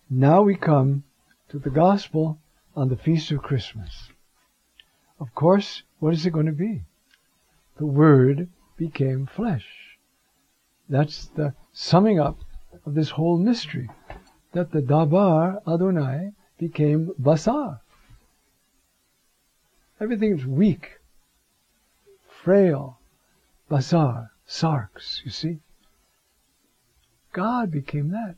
Now we come to the gospel on the Feast of Christmas. Of course, what is it going to be? The Word became flesh. That's the summing up of this whole mystery, that the Dabar Adonai became Basar. Everything's weak, frail, Basar, sarx, you see. God became that.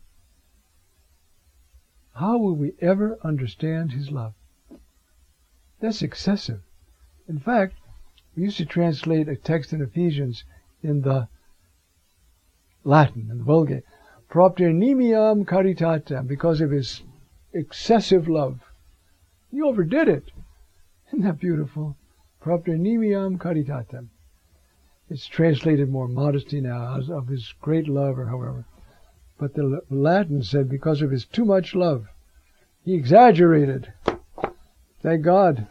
How will we ever understand His love? That's excessive. In fact, we used to translate a text in Ephesians in the Latin, in the Vulgate, propter nimiam caritatem, because of His excessive love. He overdid it. Isn't that beautiful? Propter nimiam caritatem. It's translated more modesty now, as of His great love, or however. But the Latin said because of His too much love. He exaggerated. Thank God.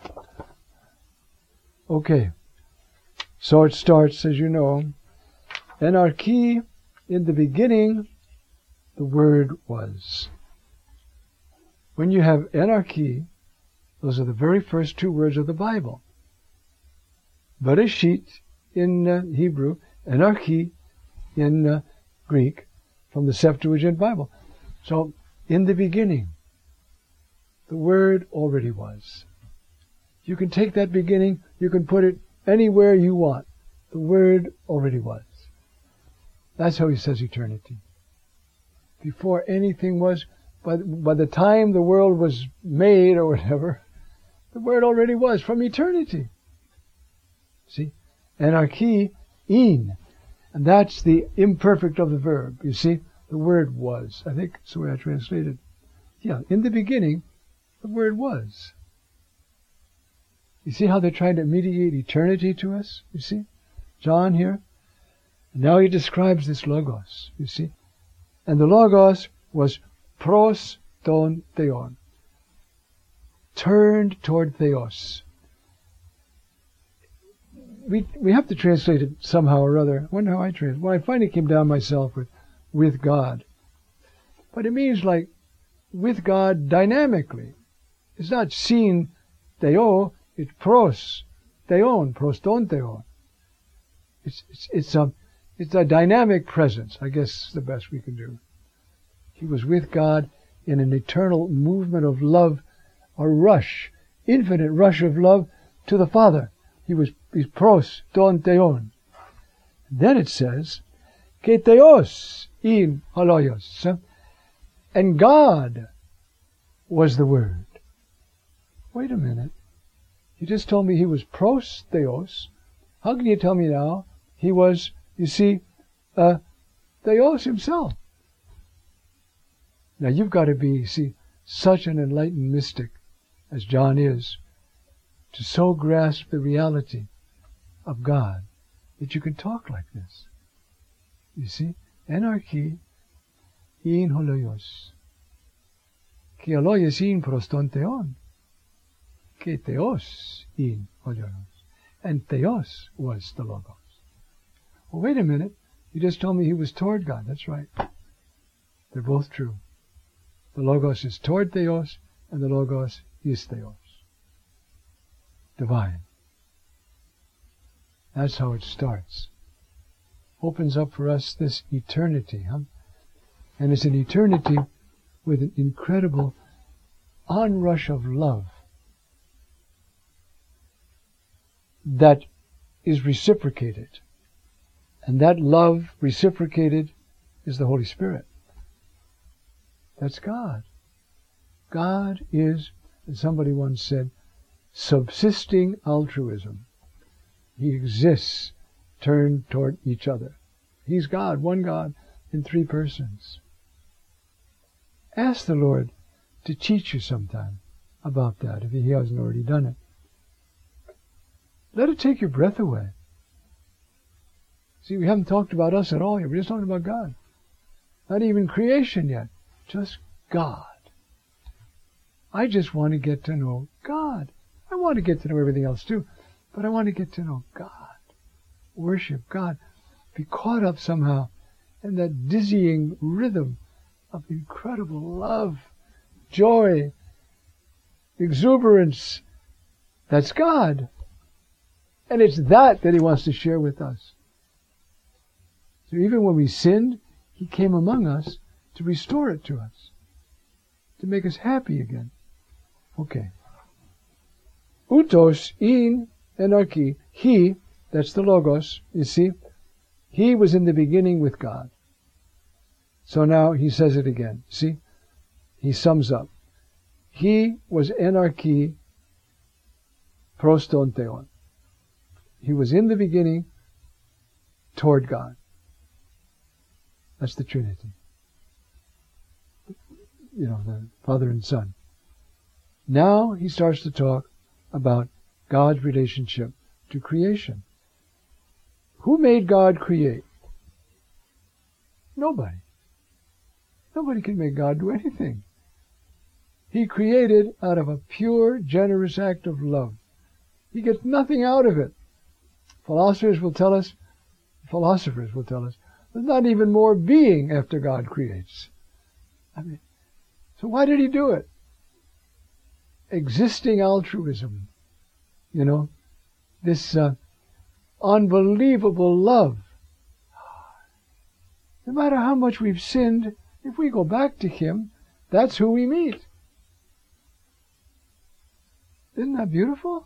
Okay. So it starts, as you know, Enarchi, in the beginning, the Word was. When you have Enarchi, those are the very first two words of the Bible. Bereshit in Hebrew, Enarchi in Greek, from the Septuagint Bible. So, in the beginning, the Word already was. You can take that beginning, you can put it anywhere you want. The Word already was. That's how he says eternity. Before anything was, by the time the world was made or whatever, the Word already was from eternity. See? Enarchi, in. And that's the imperfect of the verb. You see? The Word was. I think that's the way I translated. Yeah, in the beginning, the Word was. You see how they're trying to mediate eternity to us? You see? John here. And now he describes this Logos. You see? And the Logos was pros ton theon. Turned toward Theos. We have to translate it somehow or other. I wonder how I translate it. Well, I finally came down myself with God. But it means like with God dynamically. It's not seen theo, it's pros theon, proston theon. It's a dynamic presence. I guess it's the best we can do. He was with God in an eternal movement of love, a rush, infinite rush of love to the Father. He's pros ton theon. Then it says, ke theos in holoios. And God was the Word. Wait a minute. You just told me He was pros theos. How can you tell me now He was, you see, theos Himself? Now you've got to be, you see, such an enlightened mystic as John is, to so grasp the reality of God that you can talk like this. You see, Enarchi in holoios. Ki holoios in proston theon. Ke theos in holoios. And theos was the Logos. Well, wait a minute. You just told me He was toward God. That's right. They're both true. The Logos is toward theos, and the Logos is theos. Divine. That's how it starts. Opens up for us this eternity, huh? And it's an eternity with an incredible onrush of love that is reciprocated. And that love reciprocated is the Holy Spirit. That's God. God is, as somebody once said, subsisting altruism. He exists turned toward each other. He's God, one God in three persons. Ask the Lord to teach you sometime about that, if He hasn't already done it. Let it take your breath away. See, we haven't talked about us at all yet. We're just talking about God. Not even creation yet. Just God. I just want to get to know God. I want to get to know everything else too, but I want to get to know God. Worship God. Be caught up somehow in that dizzying rhythm of incredible love joy, exuberance. That's God. And it's that He wants to share with us. So even when we sinned, He came among us to restore it to us, to make us happy again. Okay. Utos in enarchi. He, that's the Logos, you see, He was in the beginning with God. So now He says it again. See? He sums up. He was enarchi proston theon. He was in the beginning toward God. That's the Trinity. You know, the Father and Son. Now He starts to talk about God's relationship to creation. Who made God create? Nobody. Nobody can make God do anything. He created out of a pure, generous act of love. He gets nothing out of it. Philosophers will tell us, there's not even more being after God creates. I mean, so why did He do it? Existing altruism. You know, this unbelievable love. No matter how much we've sinned, if we go back to Him, that's who we meet. Isn't that beautiful?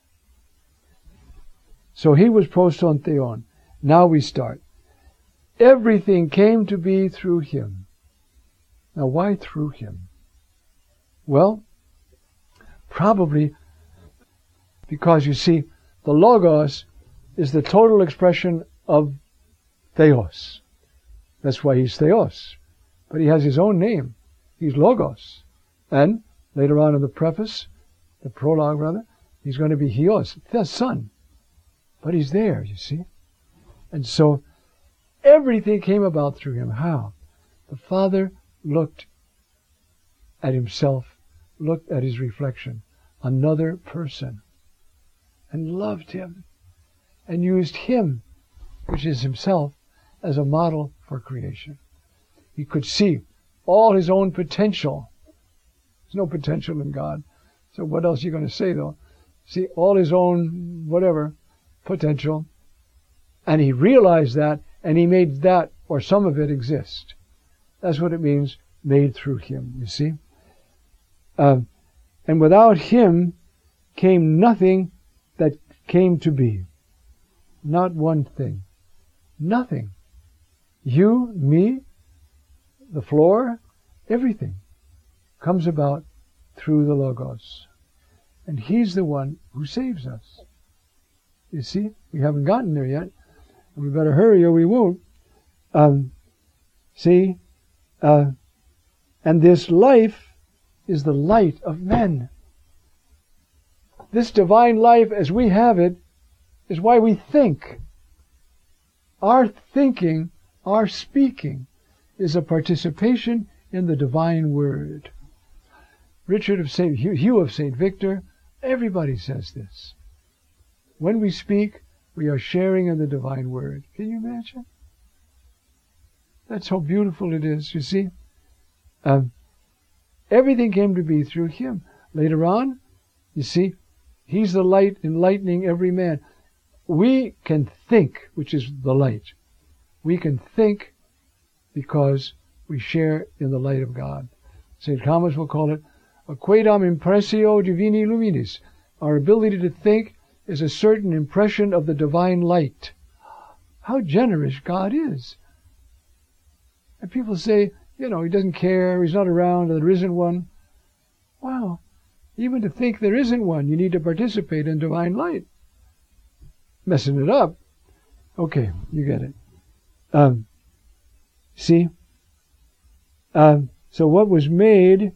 So He was proston theon. Now we start. Everything came to be through Him. Now why through Him? Well, probably because, you see, the Logos is the total expression of Theos. That's why He's Theos. But He has His own name. He's Logos. And later on in the preface, the prologue rather, He's going to be Hios, the Son. But He's there, you see. And so everything came about through Him. How? The Father looked at Himself, looked at His reflection, another person, and loved Him, and used Him, which is Himself, as a model for creation. He could see all His own potential. There's no potential in God. So what else are you going to say, though? See all His own, whatever, potential. And He realized that, and He made that, or some of it, exist. That's what it means, made through Him, you see. And without Him came nothing that came to be. Not one thing. Nothing. You, me, the floor, everything comes about through the Logos. And He's the one who saves us. You see, we haven't gotten there yet. We better hurry or we won't. And this life is the light of men. This divine life as we have it is why we think. Our thinking, our speaking, is a participation in the divine word. Hugh of St. Victor, everybody says this. When we speak, we are sharing in the divine word. Can you imagine? That's how beautiful it is, you see. Everything came to be through Him. Later on, you see, He's the light enlightening every man. We can think, which is the light. We can think because we share in the light of God. St. Thomas will call it quaedam impressio divini luminis. Our ability to think is a certain impression of the divine light. How generous God is. And people say, He doesn't care, He's not around, there isn't one. Wow. Even to think there isn't one, you need to participate in divine light. Messing it up. Okay, you get it. See? So what was made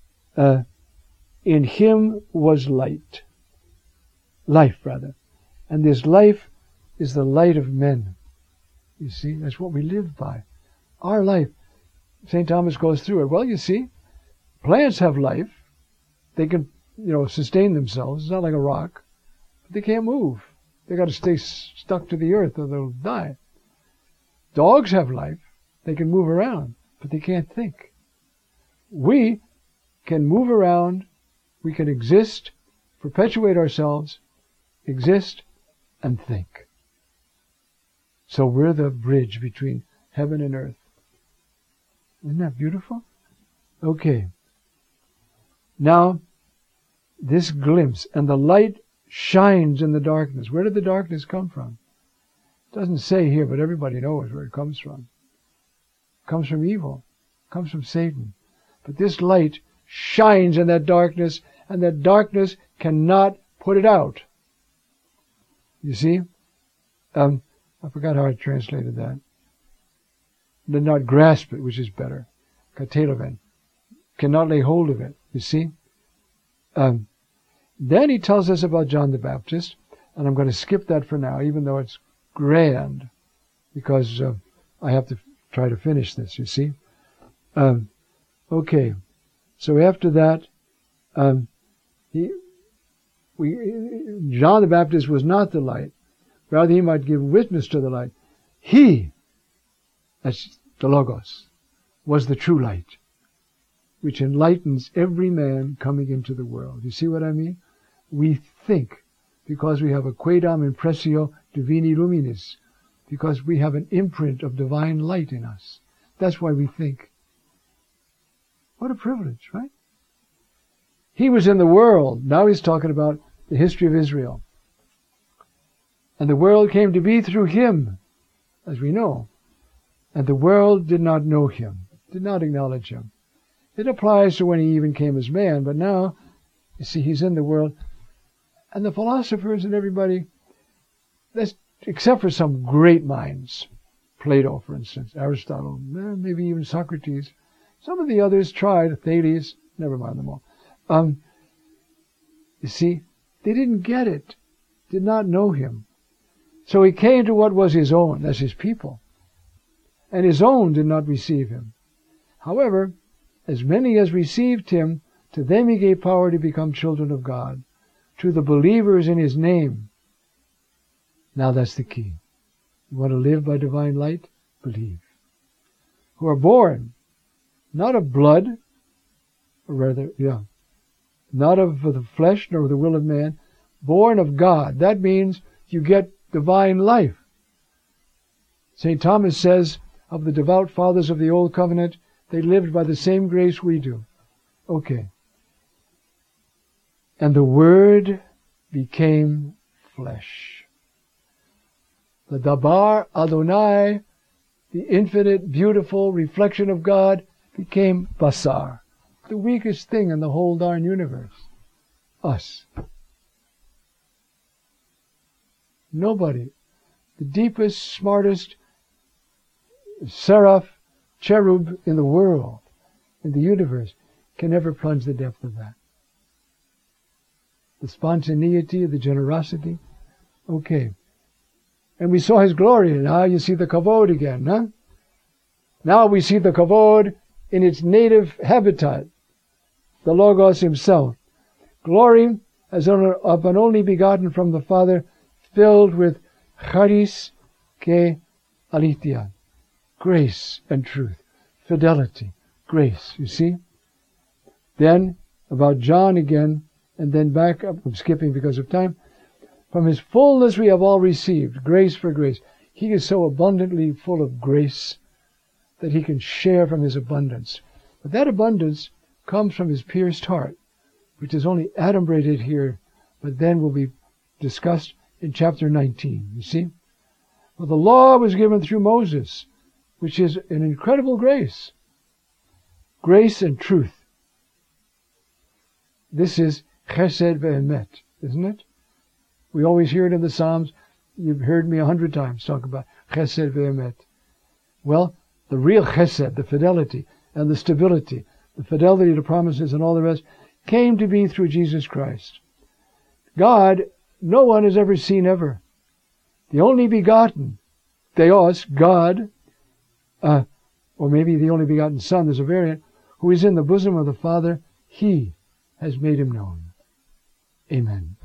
in Him was light. Life, rather. And this life is the light of men. You see, that's what we live by. Our life. St. Thomas goes through it. Well, you see, plants have life. They can, sustain themselves. It's not like a rock. But they can't move. They got to stay stuck to the earth or they'll die. Dogs have life. They can move around, but they can't think. We can move around, we can exist, perpetuate ourselves, exist, and think. So we're the bridge between heaven and earth. Isn't that beautiful? Okay. Now, this glimpse, and the light shines in the darkness. Where did the darkness come from? It doesn't say here, but everybody knows where it comes from. It comes from evil. It comes from Satan. But this light shines in that darkness, and that darkness cannot put it out. You see? I forgot how I translated that. Did not grasp it, which is better. Kateleven. Cannot lay hold of it. You see? Then he tells us about John the Baptist, and I'm going to skip that for now, even though it's grand, because I have to try to finish this, you see? Okay. So after that, John the Baptist was not the light. Rather, he might give witness to the light. He, that's the Logos, was the true light, which enlightens every man coming into the world. You see what I mean? We think because we have a quaedam impressio divini luminis, because we have an imprint of divine light in us. That's why we think. What a privilege, right? He was in the world. Now he's talking about the history of Israel. And the world came to be through him, as we know. And the world did not know him, did not acknowledge him. It applies to when he even came as man, but now, you see, he's in the world. And the philosophers and everybody, except for some great minds, Plato, for instance, Aristotle, maybe even Socrates, some of the others tried, Thales, never mind them all. You see, they didn't get it, did not know him. So he came to what was his own, that's his people. And his own did not receive him. However, as many as received him, to them he gave power to become children of God, to the believers in his name. Now that's the key. You want to live by divine light? Believe. Who are born, not of blood, or rather, not of the flesh, nor of the will of man, born of God. That means you get divine life. St. Thomas says of the devout fathers of the Old Covenant, they lived by the same grace we do. Okay. And the Word became flesh. The Dabar Adonai, the infinite, beautiful reflection of God, became Basar, the weakest thing in the whole darn universe. Us. Nobody, the deepest, smartest seraph, cherub in the world, in the universe, can ever plunge the depth of that. The spontaneity, the generosity. Okay. And we saw his glory. Now you see the kavod again, huh? Now we see the kavod in its native habitat, the Logos himself. Glory as of an only begotten from the Father, filled with charis ke aletheia, grace and truth, fidelity, grace, you see? Then, about John again, and then back up, I'm skipping because of time. From his fullness we have all received, grace for grace. He is so abundantly full of grace that he can share from his abundance. But that abundance comes from his pierced heart, which is only adumbrated here, but then will be discussed in chapter 19, you see? Well, the law was given through Moses, which is an incredible grace. Grace and truth. This is chesed ve'emet, isn't it? We always hear it in the Psalms. You've heard me 100 times talk about chesed ve'emet. Well, the real chesed, the fidelity and the stability, the fidelity to promises and all the rest, came to be through Jesus Christ. God, no one has ever seen ever. The only begotten, Theos, God, or maybe the only begotten Son, there's a variant, who is in the bosom of the Father, he has made him known. Amen.